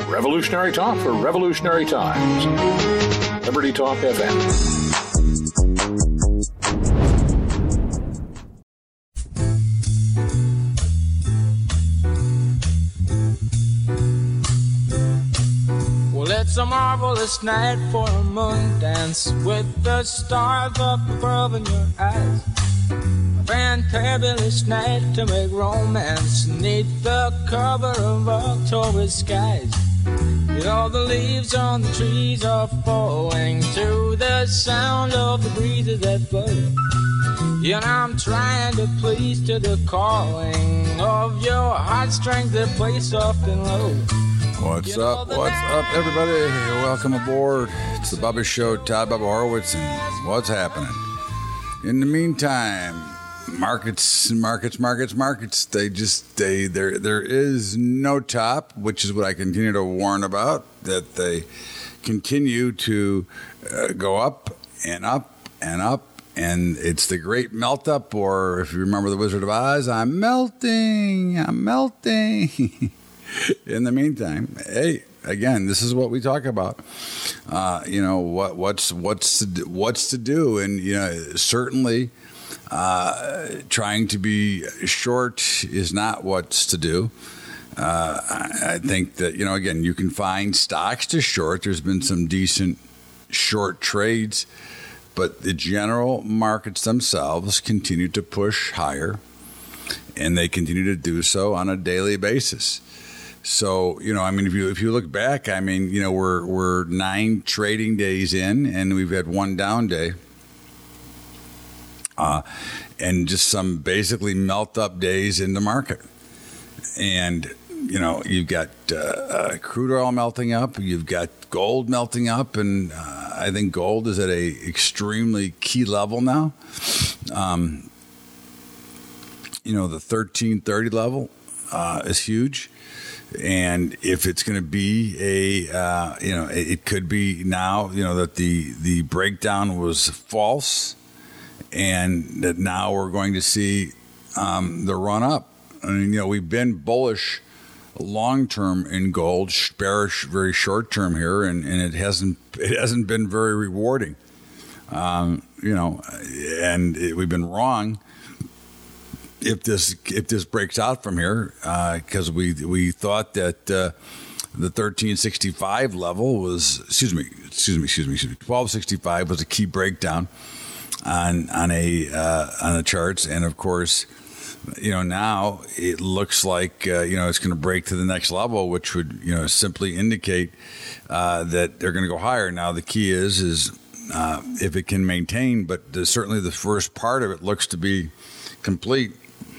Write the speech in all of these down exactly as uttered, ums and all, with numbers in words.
Revolutionary talk for revolutionary times. Liberty Talk F M. Well, it's a marvelous night for a moon dance with the stars up above in your eyes. A fantabulous night to make romance neath the cover of October skies. You know the leaves on the trees are falling to the sound of the breezes that blow. You know I'm trying to please to the calling of your heartstrings that play soft and low. What's up? What's up, everybody? Welcome aboard. It's the Bubba Show. Todd Bubba Horowitz, and what's happening? In the meantime, markets, markets, markets, markets. They just they there there is no top, which is what I continue to warn about. That they continue to uh, go up and up and up, and it's the great melt up. Or if you remember the Wizard of Oz, I'm melting, I'm melting. In the meantime, hey, again, this is what we talk about. Uh, you know what what's what's to do, what's to do, and you know certainly. Uh, trying to be short is not what's to do. Uh, I, I think that, you know, again, you can find stocks to short. There's been some decent short trades, but the general markets themselves continue to push higher, and they continue to do so on a daily basis. So, you know, I mean, if you if you look back, I mean, you know, we're we're nine trading days in, and we've had one down day. Uh, and just some basically melt up days in the market. And, you know, you've got uh, uh, crude oil melting up, you've got gold melting up, and uh, I think gold is at a extremely key level now. Um, you know, the thirteen thirty level uh, is huge. And if it's going to be a, uh, you know, it, it could be now, you know, that the, the breakdown was false. And that now we're going to see um, the run up. I mean, you know, we've been bullish long term in gold, bearish very short term here, and, and it hasn't it hasn't been very rewarding. Um, you know, and it, we've been wrong. If this if this breaks out from here, because uh, we we thought that uh, the thirteen sixty-five level was excuse me excuse me excuse me excuse me twelve sixty-five was a key breakdown. On on a uh, on the charts, and of course, you know now it looks like uh, you know it's going to break to the next level, which would you know simply indicate uh, that they're going to go higher. Now the key is is uh, if it can maintain, but the, certainly the first part of it looks to be complete,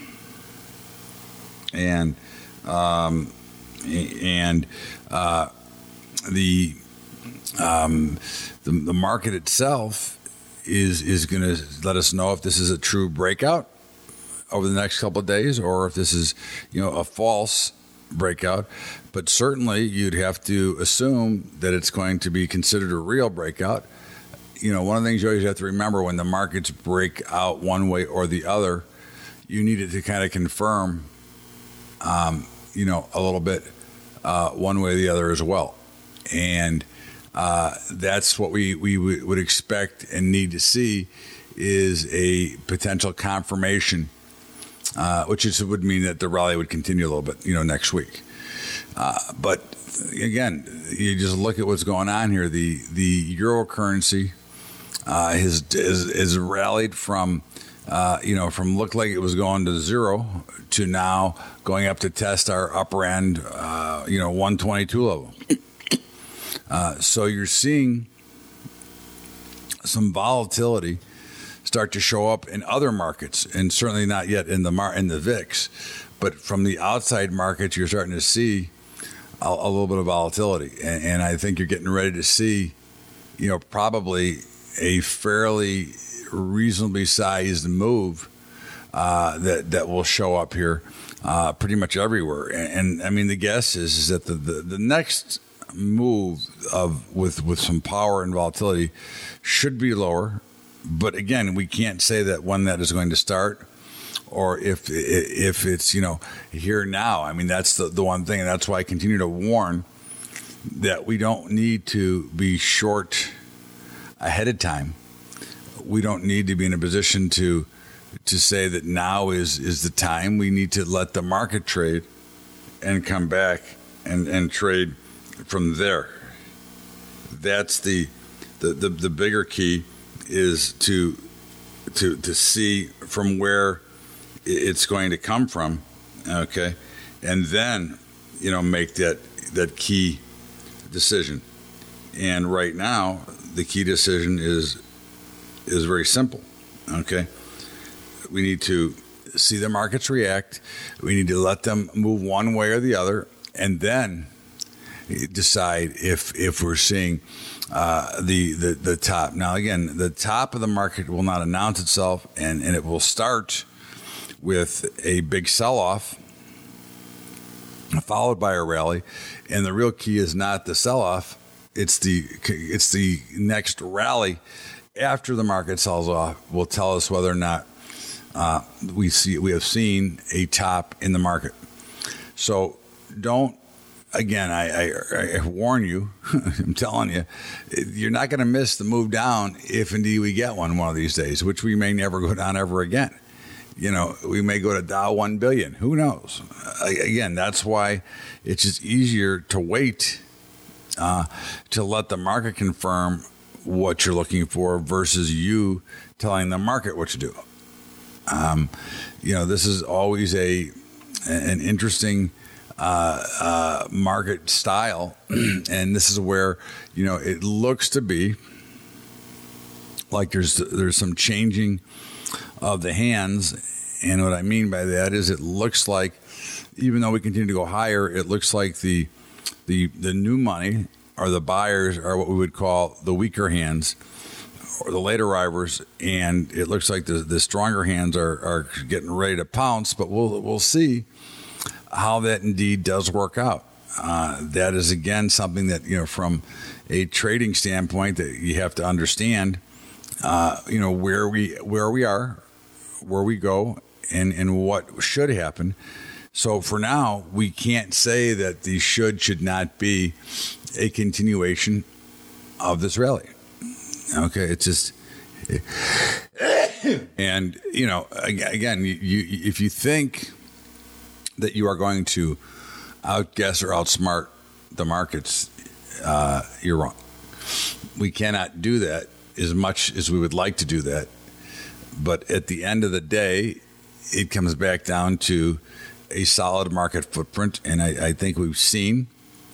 and um, and uh, the, um, the the market itself. is is going to let us know if this is a true breakout over the next couple of days or if this is, you know, a false breakout. But certainly you'd have to assume that it's going to be considered a real breakout. You know, one of the things you always have to remember when the markets break out one way or the other, you need it to kind of confirm, um, you know, a little bit uh, one way or the other as well. And Uh, that's what we, we would expect and need to see is a potential confirmation, uh, which is, would mean that the rally would continue a little bit, you know, next week. Uh, but again, you just look at what's going on here. The the euro currency uh, has, has has rallied from uh, you know from looked like it was going to zero to now going up to test our upper end, uh, you know, one twenty-two level. Uh, so you're seeing some volatility start to show up in other markets, and certainly not yet in the mar- in the V I X. But from the outside markets, you're starting to see a, a little bit of volatility, and, and I think you're getting ready to see, you know, probably a fairly reasonably sized move uh, that that will show up here uh, pretty much everywhere. And, and I mean, the guess is, is that the, the the next move of with with some power and volatility should be lower, but again, we can't say that when that is going to start or if if it's, you know, here now. I mean, that's the, the one thing, and that's why I continue to warn that we don't need to be short ahead of time. We don't need to be in a position to to say that now is, is the time. We need to let the market trade and come back and, and trade from there. That's the the, the, the bigger key is to to to see from where it's going to come from, okay, and then you know make that that key decision. And right now, the key decision is is very simple, okay. We need to see the markets react. We need to let them move one way or the other, and then decide if if we're seeing uh, the, the the top. Now, again, the top of the market will not announce itself, and, and it will start with a big sell-off, followed by a rally. And the real key is not the sell-off; it's the it's the next rally after the market sells off. Will tell us whether or not uh, we see we have seen a top in the market. So don't. Again, I, I, I warn you, I'm telling you, you're not going to miss the move down if indeed we get one one of these days, which we may never go down ever again. You know, we may go to Dow one billion. Who knows? Again, that's why it's just easier to wait uh, to let the market confirm what you're looking for versus you telling the market what to do. Um, you know, this is always a an interesting Uh, uh, market style, and this is where you know it looks to be like there's there's some changing of the hands, and what I mean by that is it looks like even though we continue to go higher, it looks like the the the new money or the buyers are what we would call the weaker hands or the late arrivers, and it looks like the the stronger hands are are getting ready to pounce. But we'll we'll see how that indeed does work out. Uh, that is, again, something that, you know, from a trading standpoint that you have to understand, uh, you know, where we where we are, where we go, and, and what should happen. So for now, we can't say that the should should not be a continuation of this rally. Okay, it's just... And, you know, again, you, you, if you think that you are going to outguess or outsmart the markets, uh, you're wrong. We cannot do that as much as we would like to do that. But at the end of the day, it comes back down to a solid market footprint. And I, I think we've seen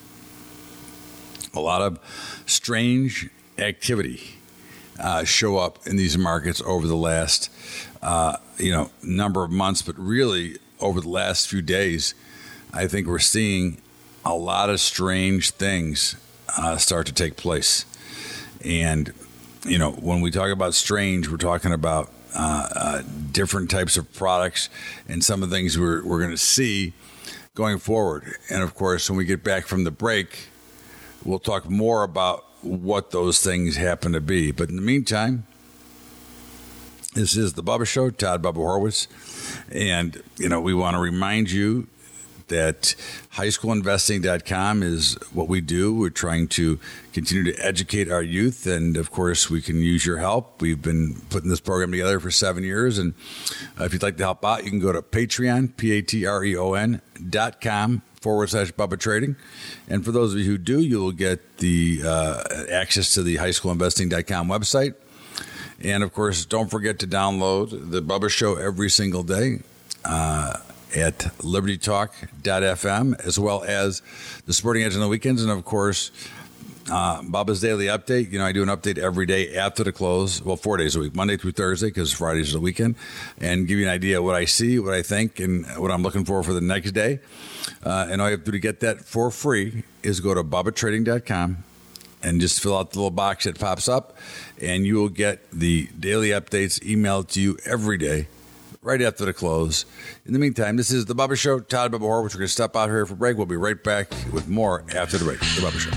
a lot of strange activity uh, show up in these markets over the last, uh, you know, number of months, but really over the last few days, I think we're seeing a lot of strange things uh, start to take place. And, you know, when we talk about strange, we're talking about uh, uh, different types of products and some of the things we're, we're going to see going forward. And, of course, when we get back from the break, we'll talk more about what those things happen to be. But in the meantime, this is the Bubba Show, Todd Bubba Horwitz. And, you know, we want to remind you that high school investing dot com is what we do. We're trying to continue to educate our youth. And, of course, we can use your help. We've been putting this program together for seven years. And uh, if you'd like to help out, you can go to Patreon, P A T R E O N dot com forward slash Bubba Trading. And for those of you who do, you'll get the uh, access to the high school investing dot com website. And, of course, don't forget to download the Bubba Show every single day uh, at liberty talk dot f m, as well as the Sporting Edge on the weekends. And, of course, uh, Bubba's Daily Update. You know, I do an update every day after the close, well, four days a week, Monday through Thursday, because Fridays is the weekend, and give you an idea of what I see, what I think, and what I'm looking for for the next day. Uh, and all you have to do to get that for free is go to Bubba Trading dot com. And just fill out the little box that pops up, and you will get the daily updates emailed to you every day, right after the close. In the meantime, this is The Bubba Show. Todd Bubba Horwitz. We're going to step out here for break. We'll be right back with more after the break. The Bubba Show.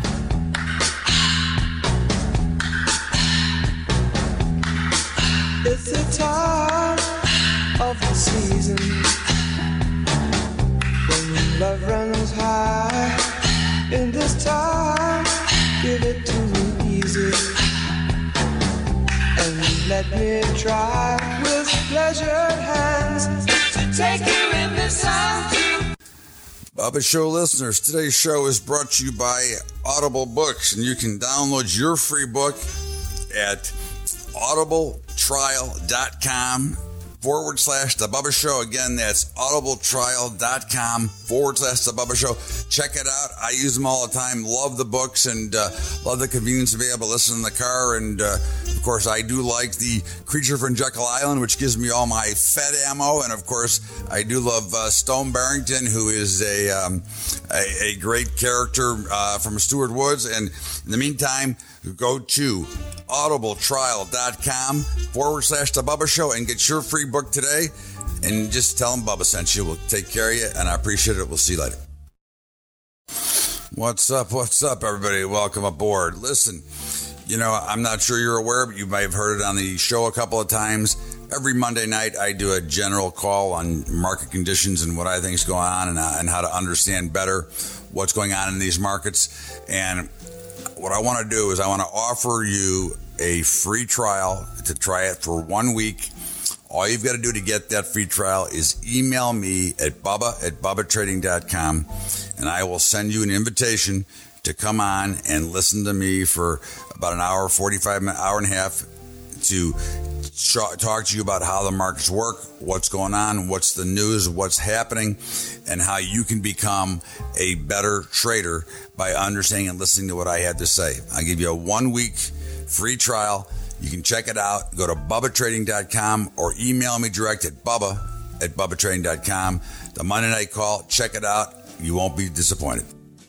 It's the time of the season when love runs high. In this time Let me try with pleasured hands to take you in the sun to Bubba Show listeners, today's show is brought to you by Audible Books, and you can download your free book at audibletrial.com forward slash The Bubba Show. Again, that's audibletrial.com forward slash The Bubba Show. Check it out. I use them all the time. Love the books and uh, love the convenience to be able to listen in the car. And, uh, of course, I do like the Creature from Jekyll Island, which gives me all my Fed ammo. And, of course, I do love uh, Stone Barrington, who is a, um, a, a great character uh, from Stuart Woods. And in the meantime, go to audibletrial.com forward slash The Bubba Show and get your free book today. And just tell them Bubba sent you. We'll take care of you, and I appreciate it. We'll see you later. What's up? What's up, everybody? Welcome aboard. Listen, you know, I'm not sure you're aware, but you might have heard it on the show a couple of times. Every Monday night, I do a general call on market conditions and what I think is going on and, uh, and how to understand better what's going on in these markets. And what I want to do is I want to offer you a free trial to try it for one week. All you've got to do to get that free trial is email me at bubba at bubba trading dot com, and I will send you an invitation to come on and listen to me for about an hour, forty-five minutes, hour and a half to talk to you about how the markets work, what's going on, what's the news, what's happening, and how you can become a better trader by understanding and listening to what I had to say. I'll give you a one-week free trial. You can check it out. Go to bubba trading dot com or email me direct at bubba at bubba trading dot com. The Monday night call, check it out. You won't be disappointed.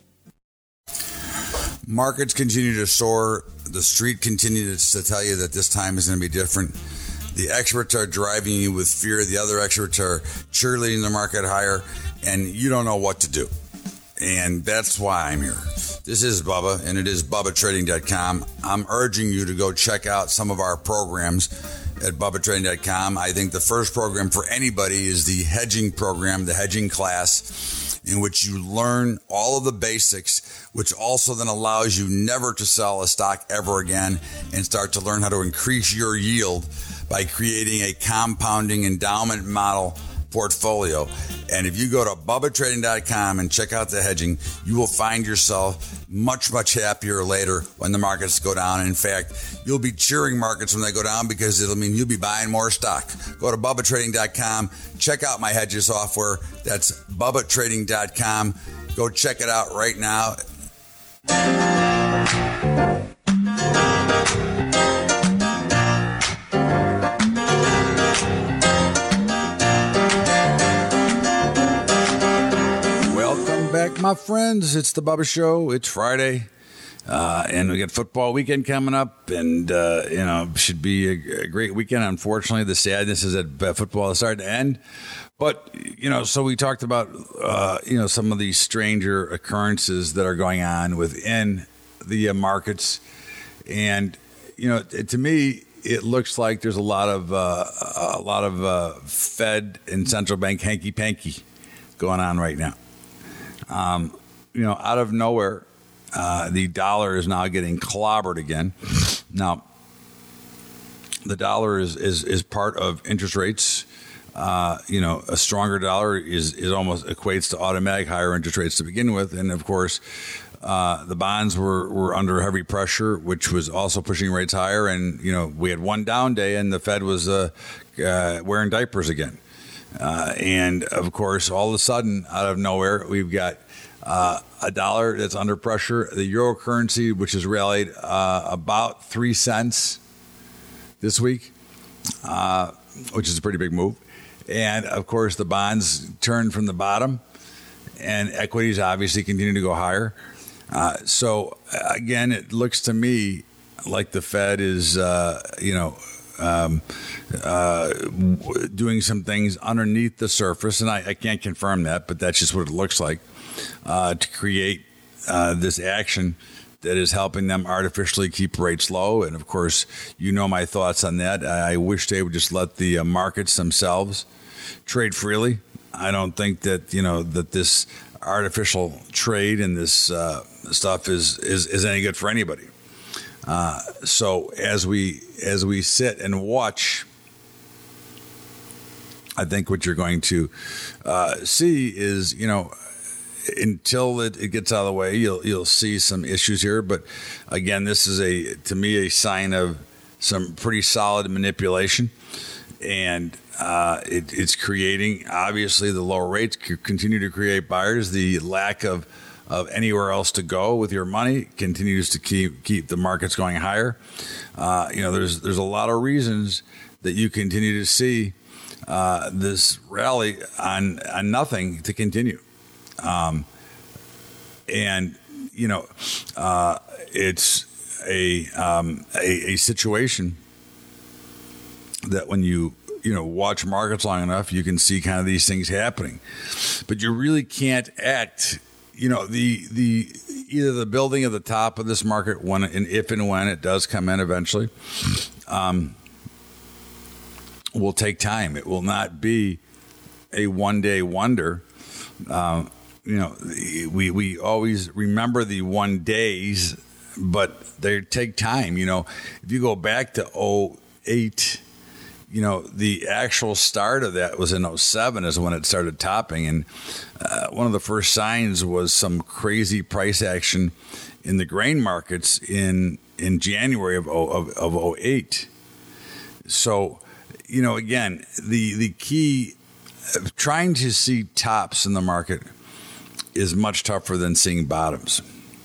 Markets continue to soar. The street continues to tell you that this time is going to be different. The experts are driving you with fear. The other experts are cheerleading the market higher, and you don't know what to do. And that's why I'm here. This is Bubba, and it is bubba trading dot com. I'm urging you to go check out some of our programs at bubba trading dot com. I think the first program for anybody is the hedging program, the hedging class, in which you learn all of the basics, which also then allows you never to sell a stock ever again and start to learn how to increase your yield by creating a compounding endowment model portfolio. And if you go to bubba trading dot com and check out the hedging, you will find yourself much, much happier later when the markets go down. In fact, you'll be cheering markets when they go down because it'll mean you'll be buying more stock. Go to bubba trading dot com, check out my hedges software. That's bubba trading dot com. Go check it out right now. Back, my friends. It's the Bubba Show. It's Friday, uh, and we got football weekend coming up, and uh, you know, should be a, a great weekend. Unfortunately, the sadness is that football is starting to end. But you know, so we talked about uh, you know some of these stranger occurrences that are going on within the uh, markets, and you know, it, to me, it looks like there's a lot of uh, a lot of uh, Fed and central bank hanky panky going on right now. Um, you know, out of nowhere, uh, the dollar is now getting clobbered again. Now, the dollar is, is, is part of interest rates. Uh, you know, a stronger dollar is, is almost equates to automatic higher interest rates to begin with. And of course, uh, the bonds were, were under heavy pressure, which was also pushing rates higher. And, you know, we had one down day and the Fed was uh, uh, wearing diapers again. Uh, and of course, all of a sudden, out of nowhere, we've got uh, a dollar that's under pressure. The euro currency, which has rallied uh, about three cents this week, uh, which is a pretty big move. And of course, the bonds turned from the bottom, and equities obviously continue to go higher. Uh, so again, it looks to me like the Fed is, uh, you know. Um, uh, doing some things underneath the surface, and I, I can't confirm that, but that's just what it looks like, uh, to create uh, this action that is helping them artificially keep rates low. And of course, you know my thoughts on that. I wish they would just let the uh, markets themselves trade freely. I don't think that, you know, that this artificial trade and this uh, stuff is, is, is any good for anybody. Uh, so as we as we sit and watch, I think what you're going to uh, see is, you know, until it, it gets out of the way, you'll you'll see some issues here. But again, this is a to me a sign of some pretty solid manipulation, and uh, it, it's creating, obviously, the lower rates continue to create buyers. The lack of of anywhere else to go with your money continues to keep keep the markets going higher. Uh, you know, there's there's a lot of reasons that you continue to see uh, this rally on on nothing to continue. Um, and you know, uh, it's a, um, a, a situation that when you, you know, watch markets long enough, you can see kind of these things happening, but you really can't act, you know, the, the, either the building of the top of this market when, and if and when it does come in eventually, um, will take time. It will not be a one day wonder. Um, You know, we, we always remember the one days, but they take time. You know, if you go back to oh eight, you know, the actual start of that was in oh seven is when it started topping. And uh, one of the first signs was some crazy price action in the grain markets in in January of, of, of oh eight. So, you know, again, the, the key of trying to see tops in the market is much tougher than seeing bottoms,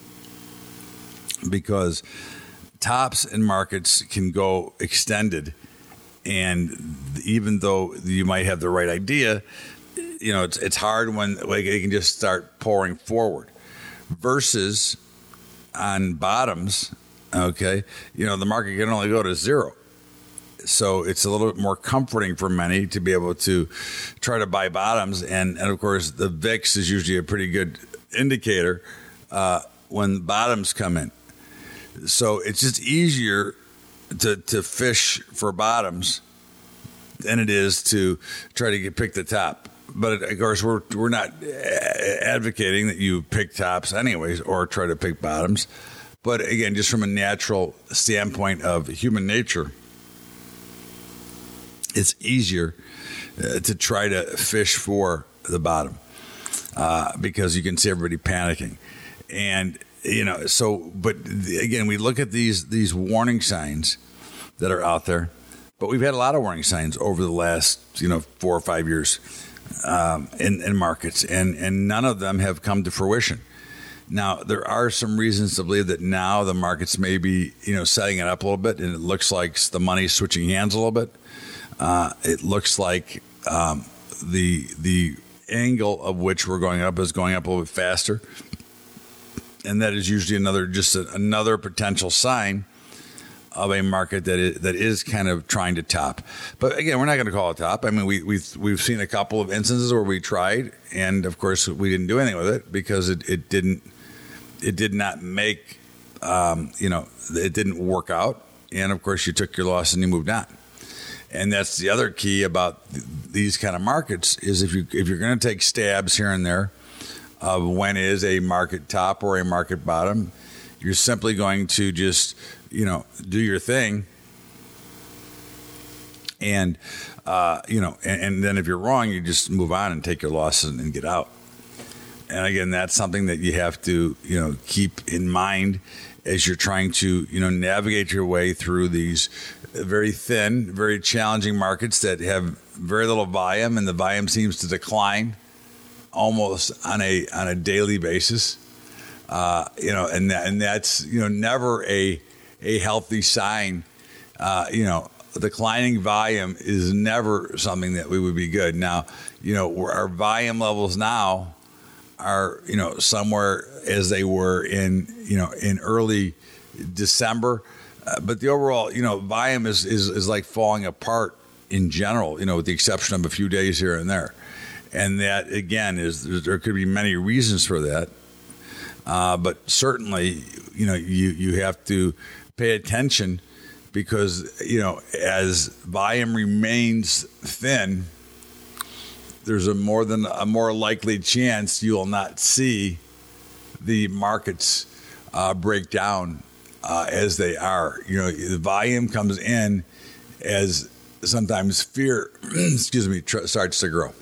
because tops in markets can go extended, and even though you might have the right idea, you know, it's it's hard when like it can just start pouring forward. Versus on bottoms, okay, you know, the market can only go to zero. So it's a little bit more comforting for many to be able to try to buy bottoms. And, and of course, the V I X is usually a pretty good indicator uh, when bottoms come in. So it's just easier to, to fish for bottoms than it is to try to get, pick the top. But of course, we're, we're not advocating that you pick tops anyways or try to pick bottoms. But again, just from a natural standpoint of human nature, it's easier uh, to try to fish for the bottom uh, because you can see everybody panicking. And, you know, so, but again, we look at these these warning signs that are out there, but we've had a lot of warning signs over the last, you know, four or five years um, in, in markets, and, and none of them have come to fruition. Now, there are some reasons to believe that now the markets may be, you know, setting it up a little bit, and it looks like the money's switching hands a little bit. Uh, it looks like um, the the angle of which we're going up is going up a little bit faster, and that is usually another just a, another potential sign of a market that is, that is kind of trying to top. But again, we're not going to call it top. I mean, we we've we've seen a couple of instances where we tried, and of course we didn't do anything with it because it, it didn't it did not make um, you know it didn't work out, and of course you took your loss and you moved on. And that's the other key about th- these kind of markets is if you if you're going to take stabs here and there of when is a market top or a market bottom, you're simply going to just, you know, do your thing, and uh, you know, and, and then if you're wrong, you just move on and take your losses and, and get out. And again, that's something that you have to, you know, keep in mind as you're trying to, you know, navigate your way through these very thin, very challenging markets that have very little volume, and the volume seems to decline almost on a on a daily basis. Uh, you know, and that, and that's you know never a a healthy sign. Uh, you know, declining volume is never something that we would be good. Now, you know, our volume levels now are, you know, somewhere as they were in, you know, in early December. Uh, but the overall, you know, volume is, is, is like falling apart in general, you know, with the exception of a few days here and there. And that, again, is there could be many reasons for that. Uh, but certainly, you know, you, you have to pay attention because, you know, as volume remains thin, there's a more than a more likely chance you will not see the markets uh, break down uh, as they are. You know, the volume comes in as sometimes fear, excuse me, tr- starts to grow.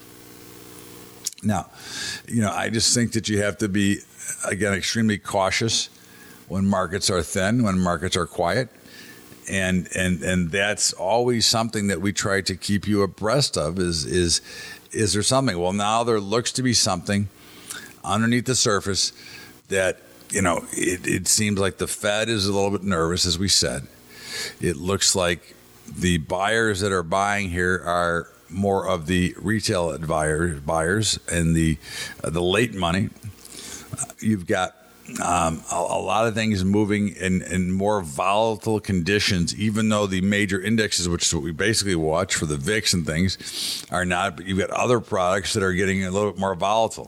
Now, you know, I just think that you have to be, again, extremely cautious when markets are thin, when markets are quiet. And and and that's always something that we try to keep you abreast of is is is there something? Well, now there looks to be something underneath the surface that, you know, it, it seems like the Fed is a little bit nervous, as we said. It looks like the buyers that are buying here are more of the retail buyers, buyers and the uh, the late money. You've got um, a, a lot of things moving in, in more volatile conditions, even though the major indexes, which is what we basically watch for the V I X and things, are not. But you've got other products that are getting a little bit more volatile.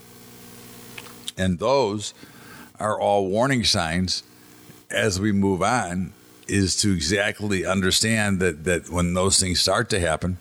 And those are all warning signs as we move on, is to exactly understand that, that when those things start to happen,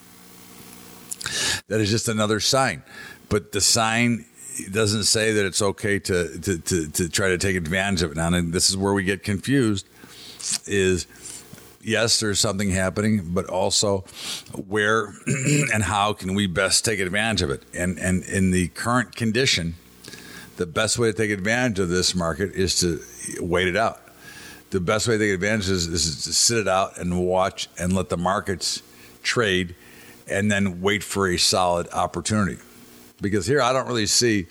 that is just another sign. But the sign doesn't say that it's okay to, to, to, to try to take advantage of it. Now, and this is where we get confused, is yes, there's something happening, but also where and how can we best take advantage of it? And, and in the current condition, the best way to take advantage of this market is to wait it out. The best way to take advantage is, is to sit it out and watch and let the markets trade and then wait for a solid opportunity. Because here I don't really see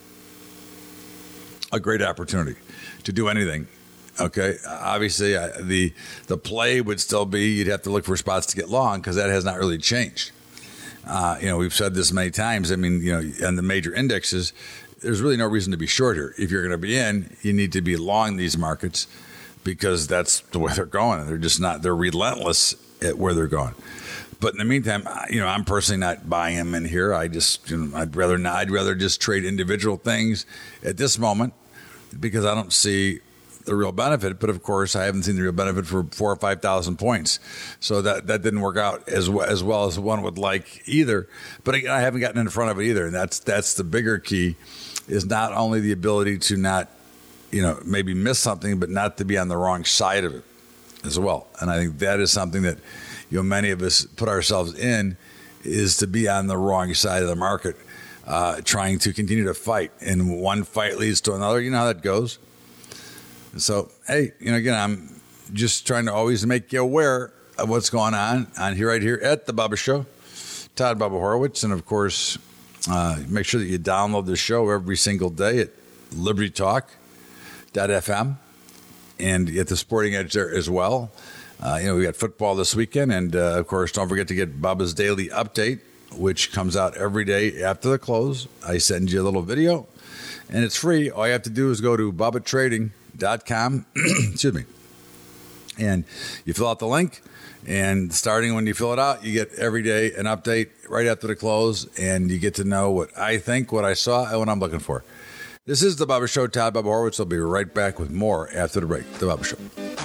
a great opportunity to do anything. Okay, obviously I, the the play would still be you'd have to look for spots to get long because that has not really changed. Uh, you know, we've said this many times. I mean, you know, and the major indexes, there's really no reason to be short here. If you're going to be in, you need to be long these markets because that's the way they're going. They're just not, they're relentless at where they're going. But in the meantime, you know, I'm personally not buying them in here. I just, you know, I'd rather not, I'd rather just trade individual things at this moment because I don't see the real benefit. But of course, I haven't seen the real benefit for four or five thousand points. So that, that didn't work out as well, as well as one would like either. But again, I haven't gotten in front of it either. And that's, that's the bigger key, is not only the ability to not, you know, maybe miss something, but not to be on the wrong side of it as well. And I think that is something that, you know, many of us put ourselves in, is to be on the wrong side of the market, uh, trying to continue to fight. And one fight leads to another. You know how that goes. And so, hey, you know, again, I'm just trying to always make you aware of what's going on on here, right here at The Bubba Show. Todd Bubba Horowitz. And, of course, uh, make sure that you download the show every single day at liberty talk dot f m and get the Sporting Edge there as well. Uh, you know, we got football this weekend, and uh, of course, don't forget to get Bubba's Daily Update, which comes out every day after the close. I send you a little video, and it's free. All you have to do is go to bubba trading dot com, excuse me, and you fill out the link, and starting when you fill it out, you get every day an update right after the close, and you get to know what I think, what I saw, and what I'm looking for. This is The Bubba Show. Todd Bubba Horowitz. I'll be right back with more after the break. The Bubba Show.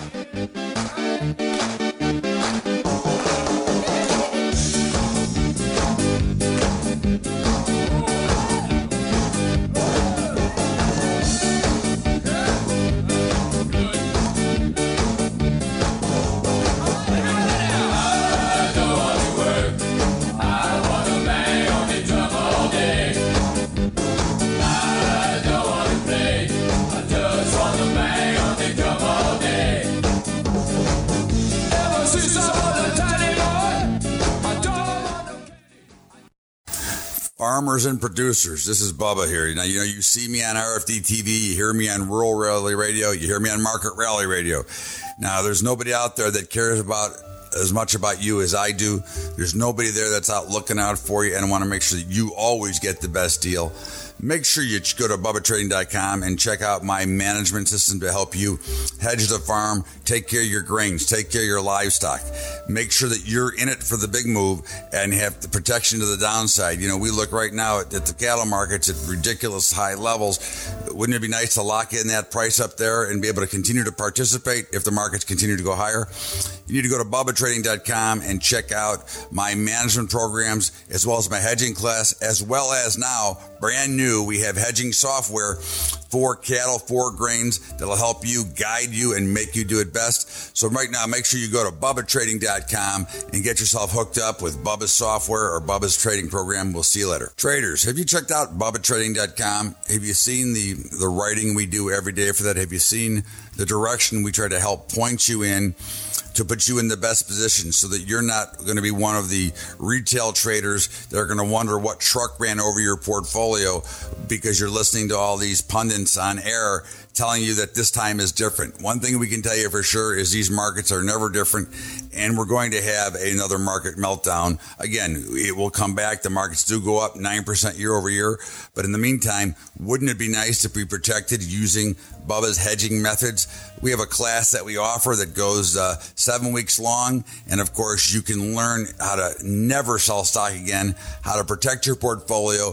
Farmers and producers, this is Bubba here. Now, you know, you see me on R F D T V, you hear me on Rural Rally Radio, you hear me on Market Rally Radio. Now, there's nobody out there that cares about as much about you as I do. There's nobody there that's out looking out for you, and I want to make sure that you always get the best deal. Make sure you go to bubba trading dot com and check out my management system to help you hedge the farm, take care of your grains, take care of your livestock. Make sure that you're in it for the big move and have the protection to the downside. You know, we look right now at, at the cattle markets at ridiculous high levels. Wouldn't it be nice to lock in that price up there and be able to continue to participate if the markets continue to go higher? You need to go to bubba trading dot com and check out my management programs as well as my hedging class, as well as now, brand new, we have hedging software four cattle, four grains that'll help you, guide you, and make you do it best. So right now, make sure you go to Bubba Trading dot com and get yourself hooked up with Bubba's software or Bubba's trading program. We'll see you later. Traders, have you checked out Bubba Trading dot com? Have you seen the, the writing we do every day for that? Have you seen the direction we try to help point you in to put you in the best position so that you're not going to be one of the retail traders that are going to wonder what truck ran over your portfolio because you're listening to all these pundits on air telling you that this time is different. One thing we can tell you for sure is these markets are never different, and we're going to have another market meltdown. Again, it will come back. The markets do go up nine percent year over year, but in the meantime, wouldn't it be nice to be protected using Bubba's hedging methods? We have a class that we offer that goes uh, seven weeks long, and of course, you can learn how to never sell stock again, how to protect your portfolio,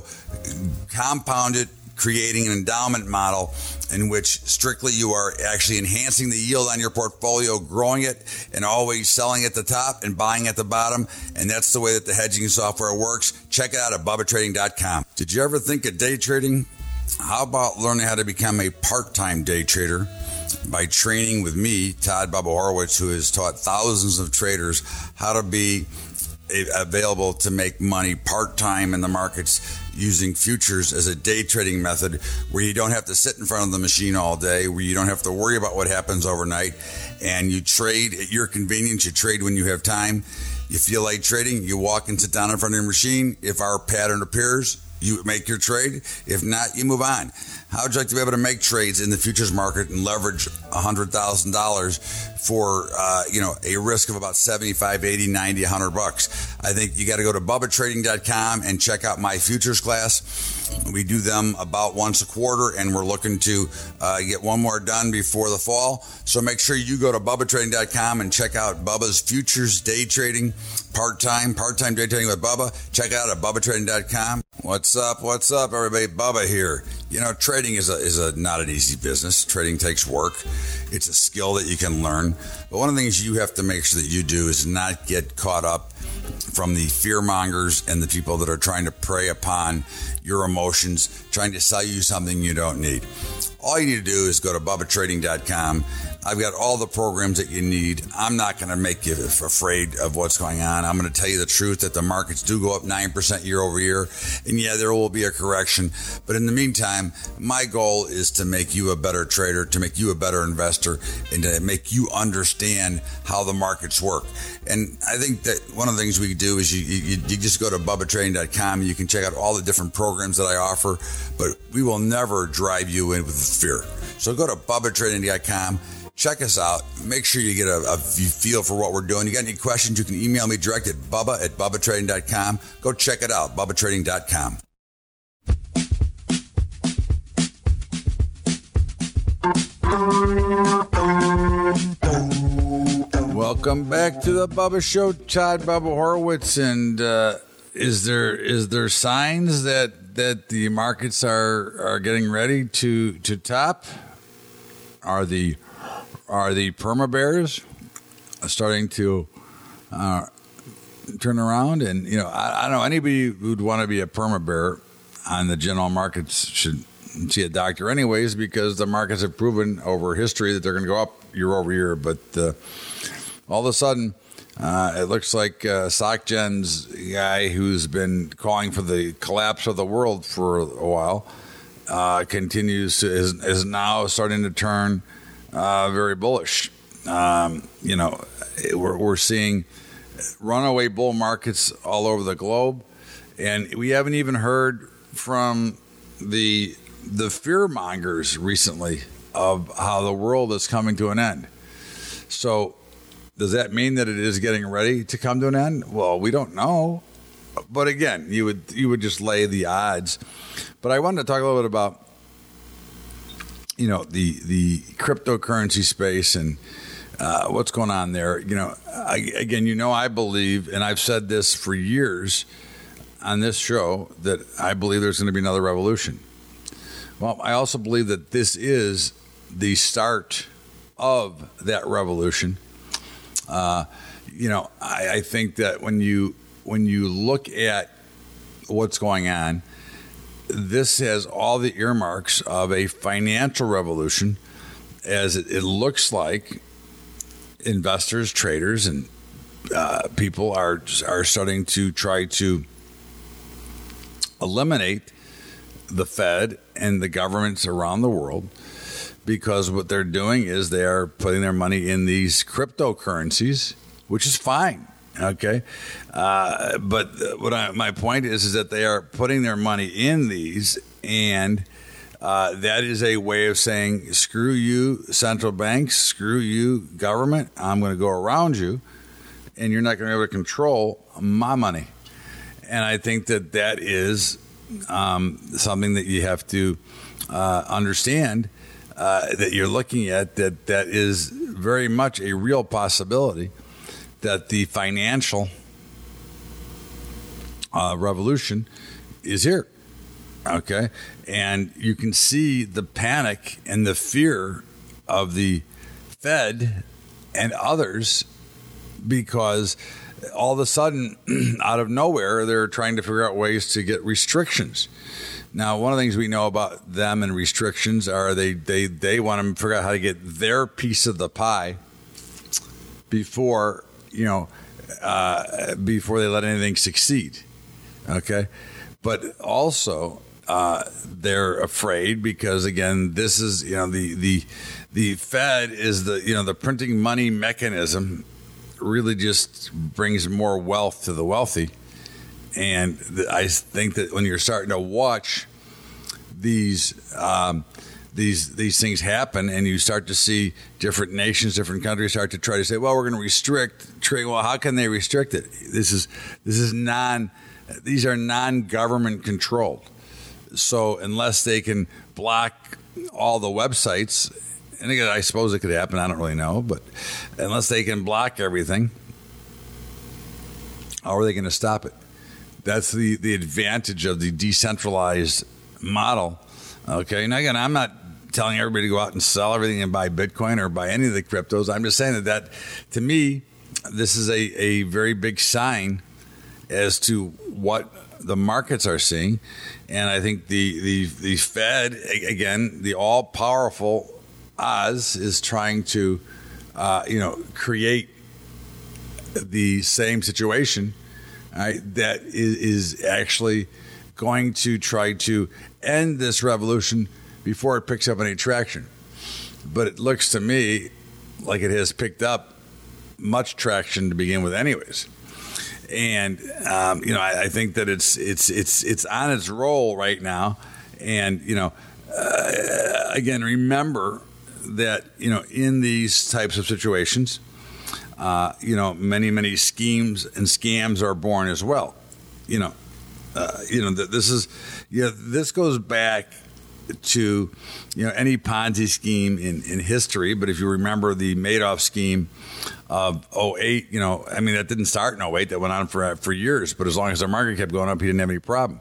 compound it, creating an endowment model in which strictly you are actually enhancing the yield on your portfolio, growing it, and always selling at the top and buying at the bottom. And that's the way that the hedging software works. Check it out at Bubba Trading dot com. Did you ever think of day trading? How about learning how to become a part-time day trader by training with me, Todd Bubba Horowitz, who has taught thousands of traders how to be available to make money part-time in the markets using futures as a day trading method where you don't have to sit in front of the machine all day, where you don't have to worry about what happens overnight, and you trade at your convenience. You trade when you have time. You feel like trading, you walk and sit down in front of your machine. If our pattern appears, you make your trade. If not, you move on. How would you like to be able to make trades in the futures market and leverage one hundred thousand dollars for, uh, you know, a risk of about seventy-five, eighty, ninety, one hundred bucks? I think you got to go to Bubba Trading dot com and check out my futures class. We do them about once a quarter, and we're looking to uh, get one more done before the fall. So make sure you go to Bubba Trading dot com and check out Bubba's Futures Day Trading, part-time, part-time day trading with Bubba. Check it out at Bubba Trading dot com. What's up? What's up, everybody? Bubba here. You know, trading is a is a not an easy business. Trading takes work. It's a skill that you can learn. But one of the things you have to make sure that you do is not get caught up from the fear mongers and the people that are trying to prey upon your emotions, trying to sell you something you don't need. All you need to do is go to Bubba Trading dot com. I've got all the programs that you need. I'm not going to make you afraid of what's going on. I'm going to tell you the truth that the markets do go up nine percent year over year. And yeah, there will be a correction. But in the meantime, my goal is to make you a better trader, to make you a better investor, and to make you understand how the markets work. And I think that one of the things we do is you, you, you just go to Bubba Trading dot com and you can check out all the different programs that I offer, but we will never drive you in with fear. So go to Bubba Trading dot com. Check us out. Make sure you get a, a feel for what we're doing. You got any questions, you can email me direct at Bubba at Bubba Trading dot com. Go check it out, Bubba Trading dot com. Welcome back to the Bubba Show. Todd Bubba Horowitz. And uh, is there is there signs that that the markets are are getting ready to to top? Are the Are the perma bears starting to uh, turn around? And, you know, I, I don't know, anybody who'd want to be a perma bear on the general markets should see a doctor anyways, because the markets have proven over history that they're going to go up year over year. But uh, all of a sudden, uh, it looks like uh, SocGen's guy who's been calling for the collapse of the world for a while uh, continues to, is, is now starting to turn Uh, very bullish. Um, you know, we're, we're seeing runaway bull markets all over the globe, and we haven't even heard from the the fear mongers recently of how the world is coming to an end. So, does that mean that it is getting ready to come to an end? Well, we don't know. But again, you would you would just lay the odds. But I wanted to talk a little bit about, you know, the the cryptocurrency space and uh, what's going on there. You know, I, again, you know, I believe, and I've said this for years on this show, that I believe there's going to be another revolution. Well, I also believe that this is the start of that revolution. Uh, you know, I, I think that when you when you look at what's going on, this has all the earmarks of a financial revolution, as it, it looks like investors, traders, and uh, people are are starting to try to eliminate the Fed and the governments around the world, because what they're doing is they are putting their money in these cryptocurrencies, which is fine. Okay, uh, but what I, my point is is that they are putting their money in these, and uh, that is a way of saying, screw you, central banks, screw you, government, I'm going to go around you, and you're not going to be able to control my money. And I think that that is um, something that you have to uh, understand, uh, that you're looking at, that that is very much a real possibility, that the financial uh, revolution is here, okay? And you can see the panic and the fear of the Fed and others, because all of a sudden, out of nowhere, they're trying to figure out ways to get restrictions. Now, one of the things we know about them and restrictions are they, they, they want to figure out how to get their piece of the pie before you know, uh, before they let anything succeed, okay? But also, uh, they're afraid because, again, this is, you know, the the the Fed is the, you know, the printing money mechanism really just brings more wealth to the wealthy. And the, I think that when you're starting to watch these um, these these things happen, and you start to see different nations, different countries start to try to say, well, we're going to restrict trade. Well, how can they restrict it? This is this is non these are non-government controlled. So unless they can block all the websites, and again, I suppose it could happen, I don't really know, but unless they can block everything, how are they going to stop it? That's the, the advantage of the decentralized model. Okay, now again, I'm not telling everybody to go out and sell everything and buy Bitcoin or buy any of the cryptos. I'm just saying that, that to me, this is a, a very big sign as to what the markets are seeing. And I think the, the, the Fed, again, the all-powerful Oz is trying to, uh, you know, create the same situation, right, that is, is actually going to try to end this revolution before it picks up any traction. But it looks to me like it has picked up much traction to begin with anyways. And, um, you know, I, I think that it's it's it's it's on its roll right now. And, you know, uh, again, remember that, you know, in these types of situations, uh, you know, many, many schemes and scams are born as well. You know, uh, you know, this is, you know, this goes back to, you know, any Ponzi scheme in, in history. But if you remember the Madoff scheme of oh eight, you know, I mean, that didn't start in oh eight. That went on for for years. But as long as the market kept going up, he didn't have any problem.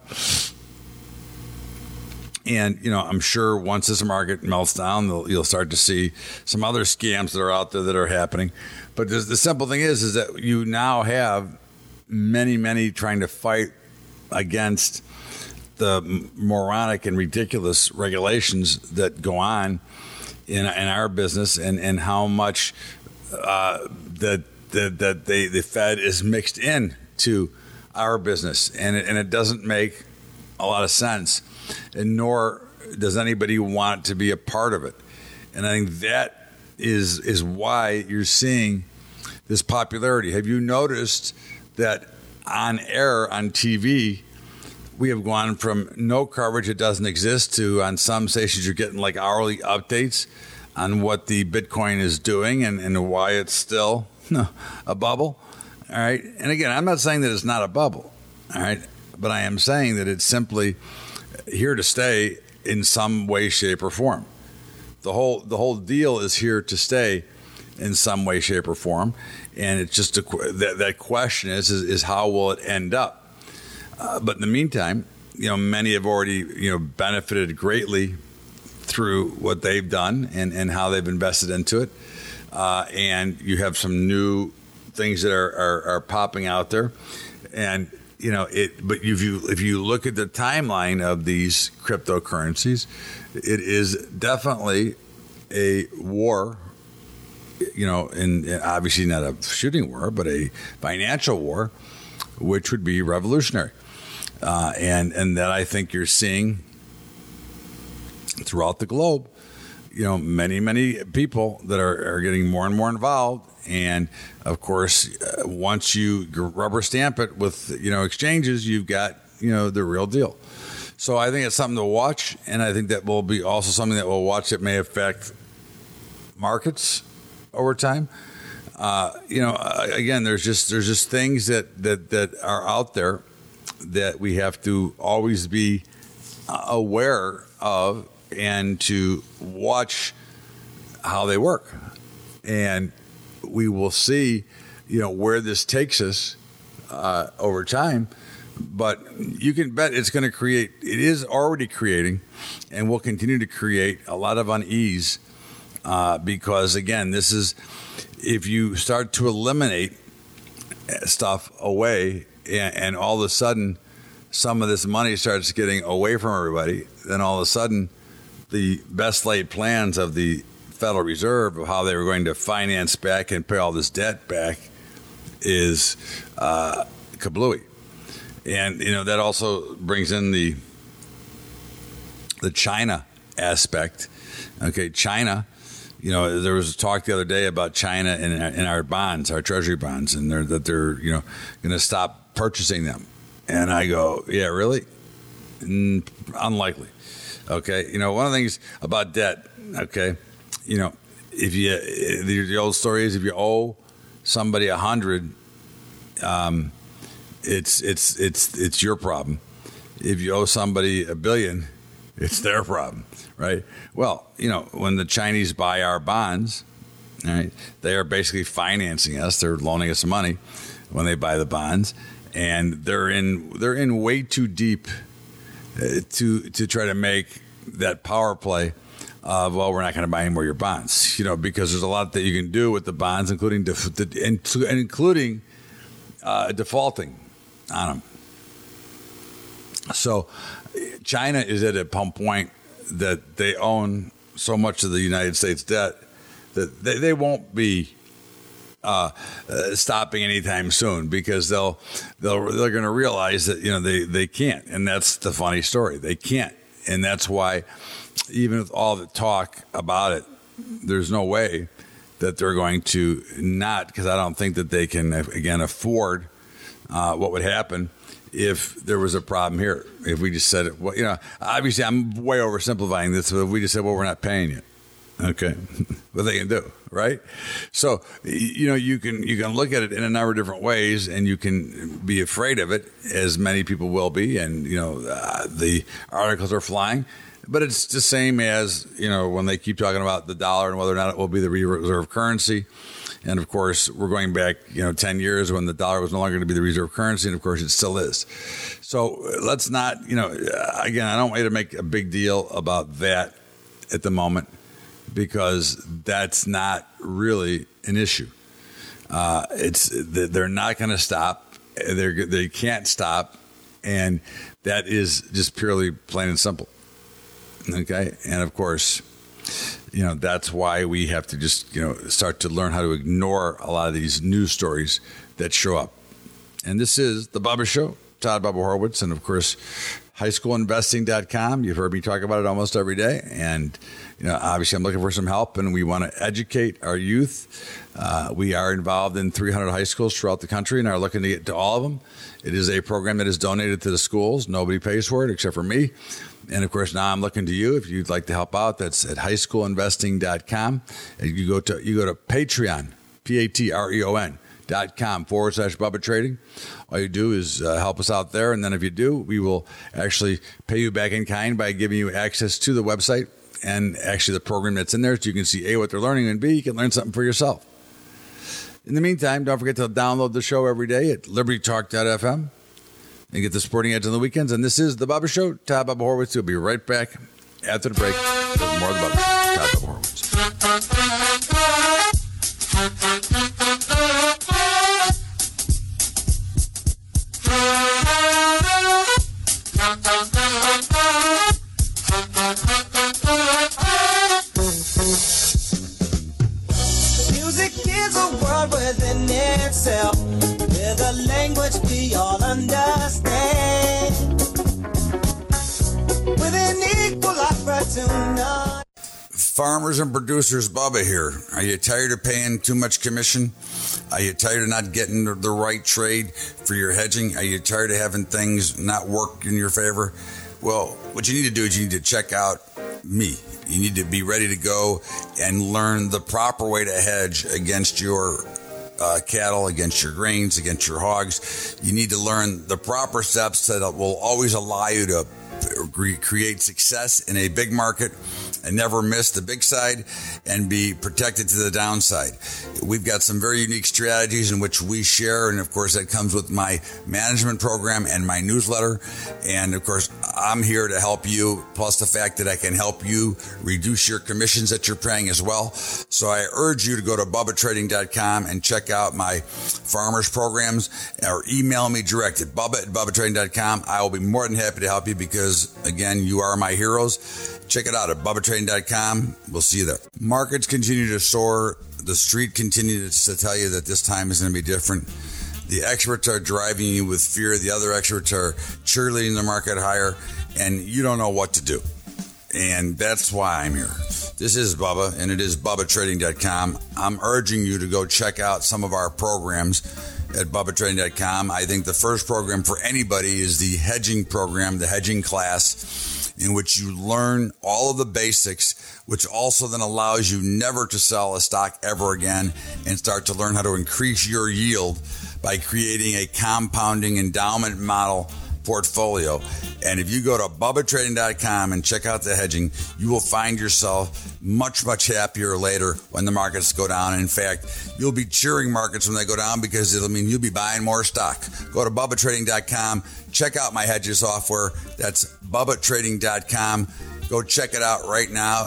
And, you know, I'm sure once this market melts down, you'll start to see some other scams that are out there that are happening. But the, the simple thing is, is that you now have many, many trying to fight against the moronic and ridiculous regulations that go on in, in our business, and, and how much uh, that that that they the Fed is mixed in to our business, and it, and it doesn't make a lot of sense, and nor does anybody want to be a part of it. And I think that is is why you're seeing this popularity. Have you noticed that on air on T V, we have gone from no coverage, it doesn't exist, to on some stations you're getting like hourly updates on what the Bitcoin is doing and, and why it's still a bubble. All right. And again, I'm not saying that it's not a bubble. All right. But I am saying that it's simply here to stay in some way, shape, or form. The whole the whole deal is here to stay in some way, shape, or form. And it's just a, that, that question is, is, is how will it end up? Uh, but in the meantime, you know, many have already, you know, benefited greatly through what they've done and, and how they've invested into it. Uh, and you have some new things that are, are, are popping out there. And, you know, it. But if you if you look at the timeline of these cryptocurrencies, it is definitely a war. You know, and obviously not a shooting war, but a financial war, which would be revolutionary, uh, and and that I think you're seeing throughout the globe. You know, many, many people that are, are getting more and more involved. And, of course, uh, once you rubber stamp it with, you know, exchanges, you've got, you know, the real deal. So I think it's something to watch. And I think that will be also something that we'll watch that may affect markets over time. Uh, you know, uh, again, there's just there's just things that, that, that are out there that we have to always be aware of and to watch how they work. And we will see, you know, where this takes us uh, over time. But you can bet it's going to create, it is already creating, and will continue to create a lot of unease uh, because, again, this is, if you start to eliminate stuff away and, and all of a sudden some of this money starts getting away from everybody, then all of a sudden the best laid plans of the Federal Reserve of how they were going to finance back and pay all this debt back is uh, kablooey. And, you know, that also brings in the the China aspect. Okay, China, you know, there was talk the other day about China in, in our bonds, our treasury bonds, and they're, that they're, you know, going to stop purchasing them. And I go, yeah, really? Mm, unlikely. Okay, you know, one of the things about debt, okay, you know, if you, the, the old story is if you owe somebody a hundred, um, it's, it's, it's, it's your problem. If you owe somebody a billion, it's their problem, right? Well, you know, when the Chinese buy our bonds, all right, they are basically financing us. They're loaning us money when they buy the bonds, and they're in, they're in way too deep Uh, to to try to make that power play of, well, we're not going to buy any more of your bonds, you know, because there's a lot that you can do with the bonds, including def- the, including uh, defaulting on them. So China is at a point that they own so much of the United States debt that they, they won't be Uh, uh, stopping anytime soon, because they'll they'll they're going to realize that, you know, they they can't, and that's the funny story. They can't, and that's why even with all the talk about it, there's no way that they're going to not, because I don't think that they can again afford uh, what would happen if there was a problem here. If we just said it, well, you know, obviously I'm way oversimplifying this, but if we just said, well, we're not paying you. Okay, what they can do, right? So, you know, you can you can look at it in a number of different ways, and you can be afraid of it, as many people will be, and, you know, uh, the articles are flying. But it's the same as, you know, when they keep talking about the dollar and whether or not it will be the reserve currency. And, of course, we're going back, you know, ten years when the dollar was no longer going to be the reserve currency, and, of course, it still is. So let's not, you know, again, I don't want you to make a big deal about that at the moment, because that's not really an issue. Uh, it's they're not going to stop. They they can't stop, and that is just purely plain and simple. Okay, and of course, you know, that's why we have to just, you know, start to learn how to ignore a lot of these news stories that show up. And this is the Bubba Show, Todd Bubba Horowitz, and of course, high school investing dot com. You've heard me talk about it almost every day. And, you know, obviously I'm looking for some help, and we want to educate our youth. Uh, we are involved in three hundred high schools throughout the country and are looking to get to all of them. It is a program that is donated to the schools. Nobody pays for it except for me. And, of course, now I'm looking to you. If you'd like to help out, that's at high school investing dot com. And you go to, you go to Patreon, P A T R E O N. dot com forward slash Bubba Trading. All you do is uh, help us out there, and then if you do, we will actually pay you back in kind by giving you access to the website and actually the program that's in there, so you can see A, what they're learning, and B, you can learn something for yourself. In the meantime, don't forget to download the show every day at liberty talk dot f m and get the sporting edge on the weekends. And this is the Bubba Show. Todd Bubba Horowitz. We'll be right back after the break with more of the Bubba Show. Todd Bubba Horowitz. Thank you. itself with a language we all understand. With an equal opportunity. Farmers and producers, Bubba here. Are you tired of paying too much commission? Are you tired of not getting the right trade for your hedging? Are you tired of having things not work in your favor? Well, what you need to do is you need to check out me. You need to be ready to go and learn the proper way to hedge against your uh, cattle, against your grains, against your hogs. You need to learn the proper steps that will always allow you to create success in a big market and never miss the big side and be protected to the downside. We've got some very unique strategies in which we share, and of course that comes with my management program and my newsletter. And of course I'm here to help you, plus the fact that I can help you reduce your commissions that you're paying as well. So I urge you to go to bubba trading dot com and check out my farmers programs, or email me direct at bubba at bubba trading dot com. I will be more than happy to help you because, again, you are my heroes. Check it out at bubba trading dot com. We'll see you there. Markets continue to soar. The street continues to tell you that this time is going to be different. The experts are driving you with fear. The other experts are cheerleading the market higher, and you don't know what to do. And that's why I'm here. This is Bubba, and it is bubba trading dot com. I'm urging you to go check out some of our programs at bubba trading dot com. I think the first program for anybody is the hedging program, the hedging class, in which you learn all of the basics, which also then allows you never to sell a stock ever again and start to learn how to increase your yield by creating a compounding endowment model portfolio. And if you go to bubba trading dot com and check out the hedging, you will find yourself much, much happier later when the markets go down. In fact, you'll be cheering markets when they go down because it'll mean you'll be buying more stock. Go to bubba trading dot com. Check out my hedges software. That's bubba trading dot com. Go check it out right now.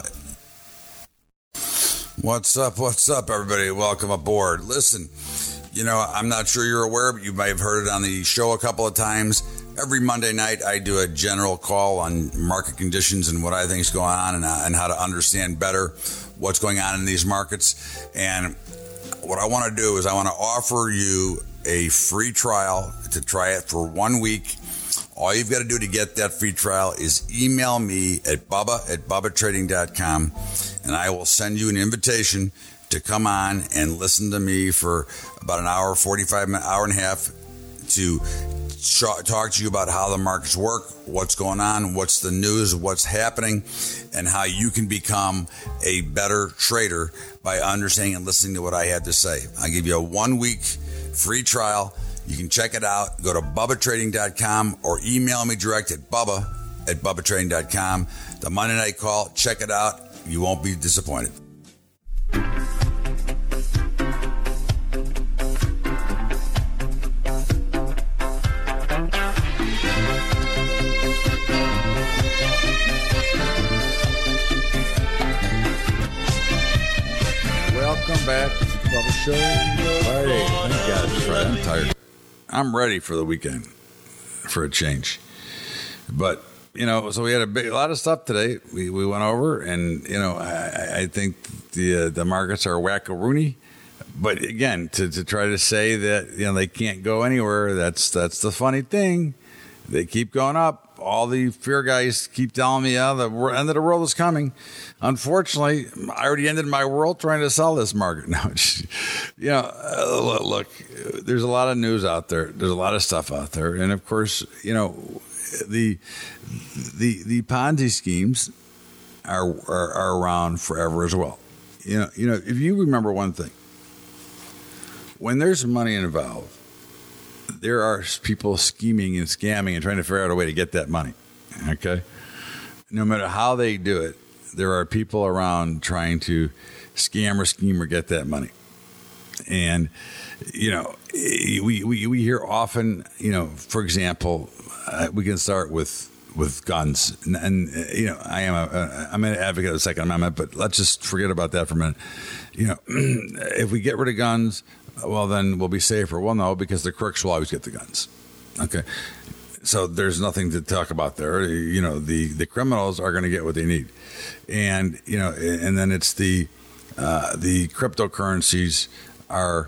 What's up? What's up, everybody? Welcome aboard. Listen, you know, I'm not sure you're aware, but you might have heard it on the show a couple of times. Every Monday night, I do a general call on market conditions and what I think is going on, and, uh, and how to understand better what's going on in these markets. And what I want to do is I want to offer you a free trial to try it for one week. All you've got to do to get that free trial is email me at bubba at bubba trading dot com, and I will send you an invitation to come on and listen to me for about an hour, forty-five minutes, hour and a half to talk to you about how the markets work, what's going on, what's the news, what's happening, and how you can become a better trader by understanding and listening to what I have to say. I give you a one week free trial. You can check it out. Go to bubba trading dot com or email me direct at bubba at bubba trading dot com. The Monday night call, check it out. You won't be disappointed. Welcome back to the Bubba Show. Friday. Thank God it's Friday. I'm tired. I'm ready for the weekend, for a change. But, you know, so we had a big, a lot of stuff today. We we went over, and, you know, I, I think the uh, the markets are whack-a-rooney. But again, to, to try to say that, you know, they can't go anywhere, that's that's the funny thing. They keep going up. All the fear guys keep telling me, yeah, the end of the world is coming. Unfortunately, I already ended my world trying to sell this market. No, you know, uh, look, there's a lot of news out there. There's a lot of stuff out there. And of course, you know, the the the Ponzi schemes are, are, are around forever as well. You know, you know, if you remember one thing, when there's money involved, there are people scheming and scamming and trying to figure out a way to get that money. Okay? No matter how they do it, there are people around trying to scam or scheme or get that money. And, you know, we, we, we hear often, you know, for example, uh, we can start with with guns. And, and you know, I am a, a, I'm an advocate of the Second Amendment, but let's just forget about that for a minute. You know, if we get rid of guns, well, then we'll be safer. Well, no, because the crooks will always get the guns. Okay. So there's nothing to talk about there. You know, the, the criminals are going to get what they need. And, you know, and then it's the, uh, the cryptocurrencies are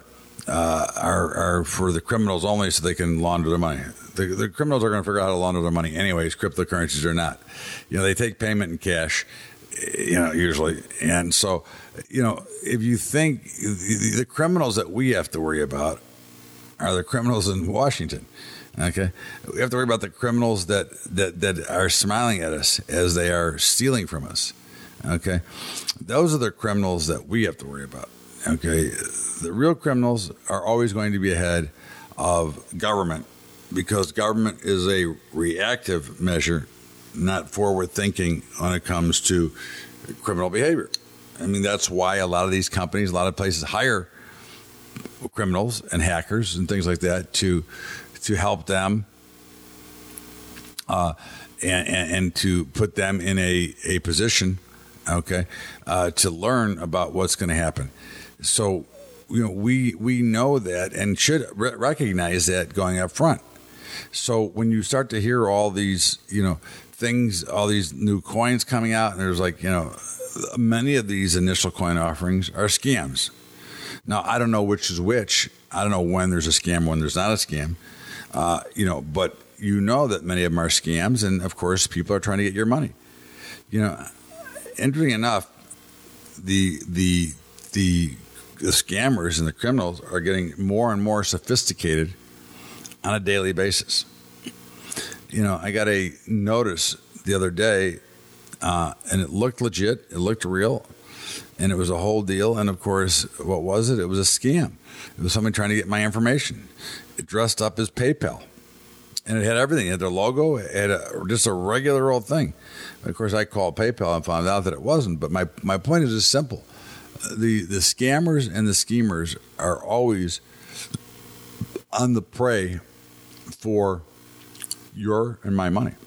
uh, are are for the criminals only, so they can launder their money. The, the criminals are going to figure out how to launder their money anyways, cryptocurrencies or not. You know, they take payment in cash, you know, usually. And so, you know, if you think the, the criminals that we have to worry about are the criminals in Washington, okay? We have to worry about the criminals that, that, that are smiling at us as they are stealing from us, okay? Those are the criminals that we have to worry about, okay? The real criminals are always going to be ahead of government, because government is a reactive measure, not forward thinking when it comes to criminal behavior. I mean, that's why a lot of these companies, a lot of places hire criminals and hackers and things like that to to help them uh, and, and, and to put them in a, a position, okay, uh, to learn about what's going to happen. So, you know, we we know that and should re- recognize that going up front. So when you start to hear all these, you know, things, all these new coins coming out, and there's like, you know, many of these initial coin offerings are scams. Now, I don't know which is which. I don't know when there's a scam, when there's not a scam, uh, you know, but you know that many of them are scams. And of course, people are trying to get your money. You know, interesting enough, the, the, the, the scammers and the criminals are getting more and more sophisticated on a daily basis. You know, I got a notice the other day, uh, and it looked legit, it looked real, and it was a whole deal. And of course, what was it? It was a scam. It was somebody trying to get my information. It dressed up as PayPal, and it had everything. It had their logo, it had a, just a regular old thing. Of course, I called PayPal and found out that it wasn't. But my, my point is just simple. The, the scammers and the schemers are always on the prey for your and my money.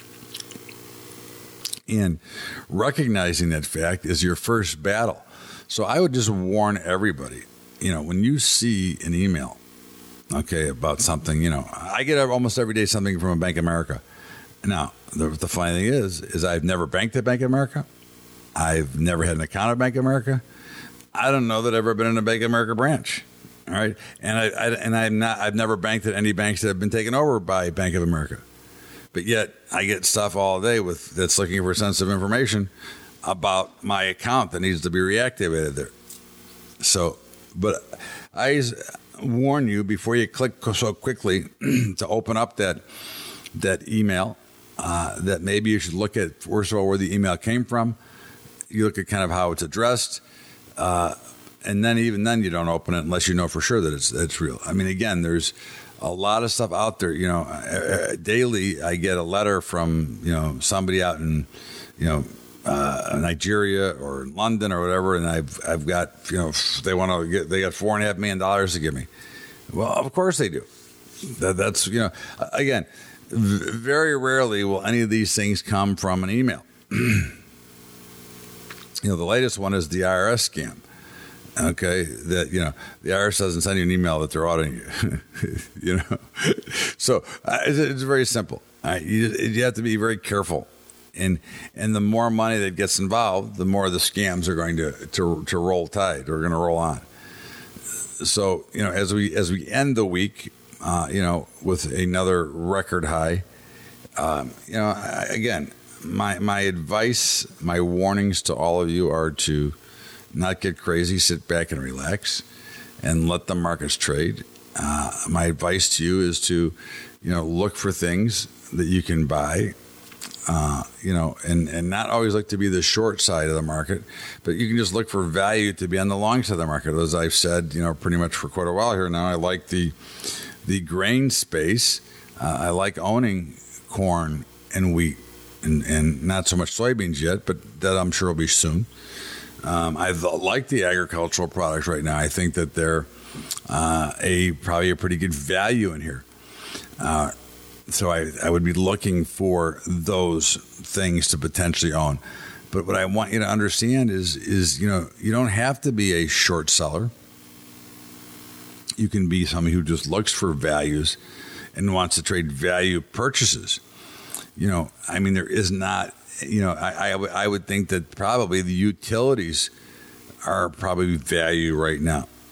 And recognizing that fact is your first battle. So I would just warn everybody, you know, when you see an email, okay, about something, you know, I get almost every day something from a Bank of America. Now, the, the funny thing is, is I've never banked at Bank of America. I've never had an account at Bank of America. I don't know that I've ever been in a Bank of America branch. All right, and I, I and I'm not. I've never banked at any banks that have been taken over by Bank of America, but yet I get stuff all day with that's looking for sensitive information about my account that needs to be reactivated there. So, but I warn you before you click so quickly to open up that that email uh, that maybe you should look at first of all where the email came from. You look at kind of how it's addressed. Uh, And then even then you don't open it unless you know for sure that it's it's real. I mean, again, there's a lot of stuff out there. You know, uh, daily I get a letter from, you know, somebody out in, you know, uh, Nigeria or London or whatever, and I've I've got, you know, they want to get they got four and a half million dollars to give me. Well, of course they do. That, that's you know, again, very rarely will any of these things come from an email. You know, the latest one is the I R S scam. Okay, that, you know, the I R S doesn't send you an email that they're auditing you, you know. So uh, it's, it's very simple. Uh, you, you have to be very careful. And and the more money that gets involved, the more the scams are going to, to, to roll tide or going to roll on. So, you know, as we as we end the week, uh, you know, with another record high, um, you know, I, again, my my advice, my warnings to all of you are to not get crazy, sit back and relax, and let the markets trade. Uh, my advice to you is to, you know, look for things that you can buy, uh, you know, and, and not always look to be the short side of the market, but you can just look for value to be on the long side of the market. As I've said, you know, pretty much for quite a while here now, I like the the grain space. Uh, I like owning corn and wheat, and, and not so much soybeans yet, but that I'm sure will be soon. Um, I like the agricultural products right now. I think that they're uh, a probably a pretty good value in here. Uh, so I, I would be looking for those things to potentially own. But what I want you to understand is, is you know, you don't have to be a short seller. You can be somebody who just looks for values and wants to trade value purchases. You know, I mean, there is not. You know, I, I, w- I would think that probably the utilities are probably value right now.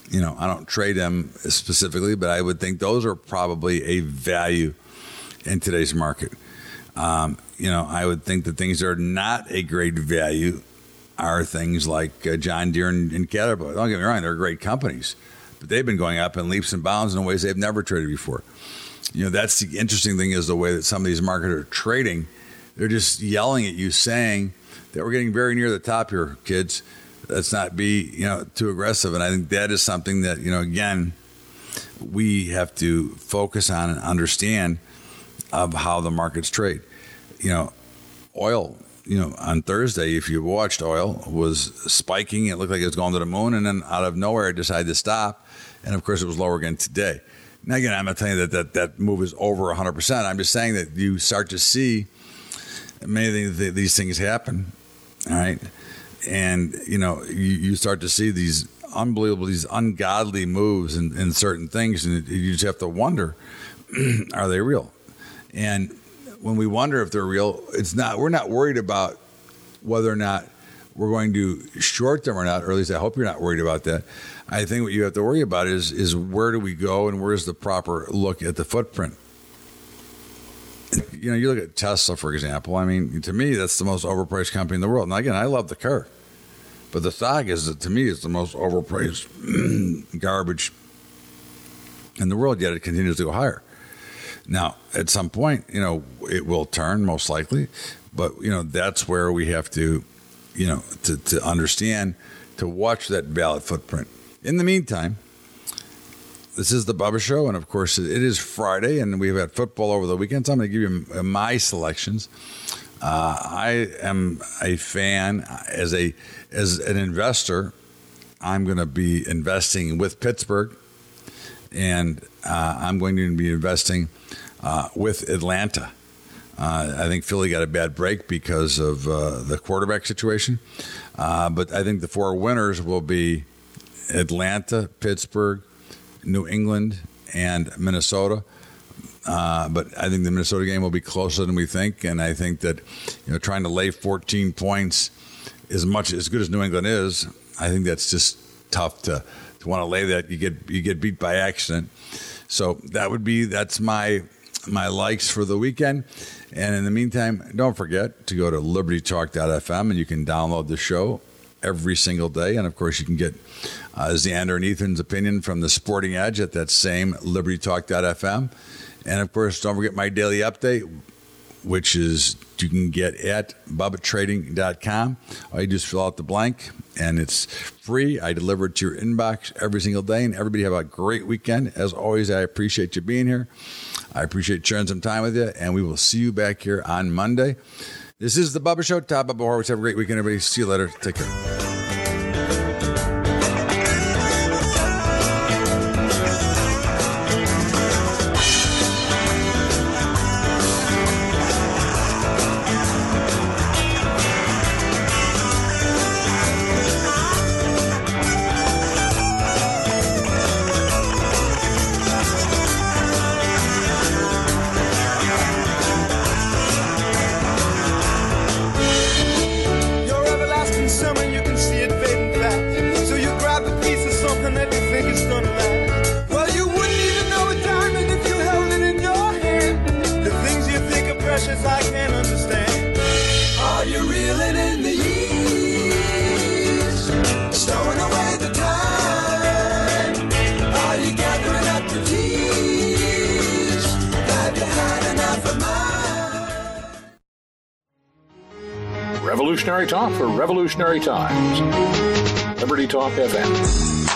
You know, I don't trade them specifically, but I would think those are probably a value in today's market. Um, you know, I would think the things that are not a great value are things like uh, John Deere and, and Caterpillar. Don't get me wrong, they're great companies, but they've been going up in leaps and bounds in ways they've never traded before. You know, that's the interesting thing, is the way that some of these markets are trading. They're just yelling at you, saying that we're getting very near the top here, kids. Let's not be, you know, too aggressive. And I think that is something that, you know, again, we have to focus on and understand of how the markets trade. You know, oil, you know, on Thursday, if you watched, oil was spiking. It looked like it was going to the moon, and then out of nowhere, it decided to stop. And of course, it was lower again today. Now, again, I'm not telling you that that, that move is over one hundred percent. I'm just saying that you start to see many of these things happen, all right? And, you know, you, you start to see these unbelievable, these ungodly moves in, in certain things, and you just have to wonder, are they real? And when we wonder if they're real, it's not. We're not worried about whether or not we're going to short them or not, or at least I hope you're not worried about that. I think what you have to worry about is is where do we go and where's the proper look at the footprint. You know, you look at Tesla, for example. I mean, to me, that's the most overpriced company in the world. Now, again, I love the car, but the stock is, to me, is the most overpriced garbage in the world, yet it continues to go higher. Now, at some point, you know, it will turn, most likely, but, you know, that's where we have to, you know, to, to understand, to watch that valid footprint. In the meantime, this is the Bubba Show, and of course, it is Friday, and we've had football over the weekend, so I'm going to give you my selections. Uh, I am a fan. As a as an investor, I'm going to be investing with Pittsburgh, and uh, I'm going to be investing uh, with Atlanta. Uh, I think Philly got a bad break because of uh, the quarterback situation, uh, but I think the four winners will be Atlanta, Pittsburgh, New England, and Minnesota. Uh, but I think the Minnesota game will be closer than we think, and I think that, you know, trying to lay fourteen points, as much as good as New England is, I think that's just tough to, to want to lay that. You get you get beat by accident. So that would be that's my my likes for the weekend. And in the meantime, don't forget to go to liberty talk dot f m, and you can download the show every single day. And, of course, you can get uh, Xander and Ethan's opinion from the Sporting Edge at that same liberty talk dot f m. And, of course, don't forget my daily update, which is you can get at bubba trading dot com. All you do is fill out the blank, and it's free. I deliver it to your inbox every single day. And everybody have a great weekend. As always, I appreciate you being here. I appreciate sharing some time with you, and we will see you back here on Monday. This is the Bubba Show. Top Bubba Horowitz. Have a great weekend, everybody. See you later. Take care. I can't understand. Are you reeling in the years, stowing away the time? Are you gathering up the keys? Have you had enough of mine? Revolutionary talk for revolutionary times. Liberty Talk F M.